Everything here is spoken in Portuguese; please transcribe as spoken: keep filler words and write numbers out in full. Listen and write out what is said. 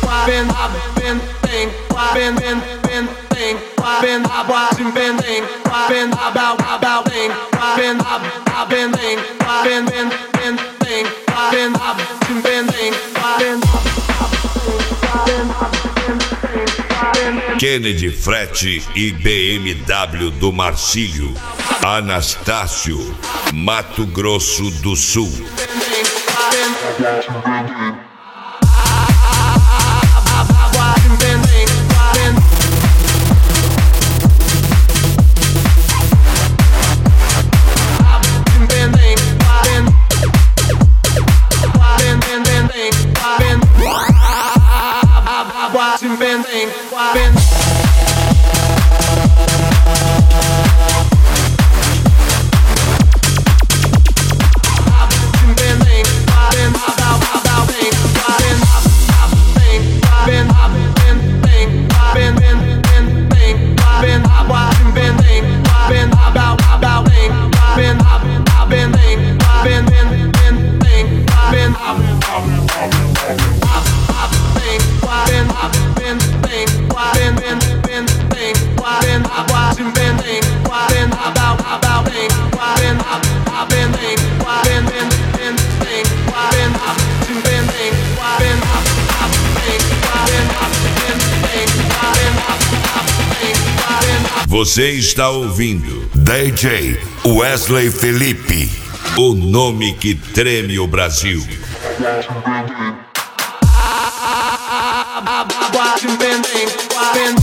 been, I've been, thing, been, been, been, thing, been, I've watching, been, thing, been, about, about, thing, been, I've, I've been, thing, been, been, been, thing, been, I've watching, been, thing, been, Kennedy Frete e B M W do Marcílio, Anastácio, Mato Grosso do Sul. Você está ouvindo D J Wesley Felipe, o nome que treme o Brasil. I've been, been, been,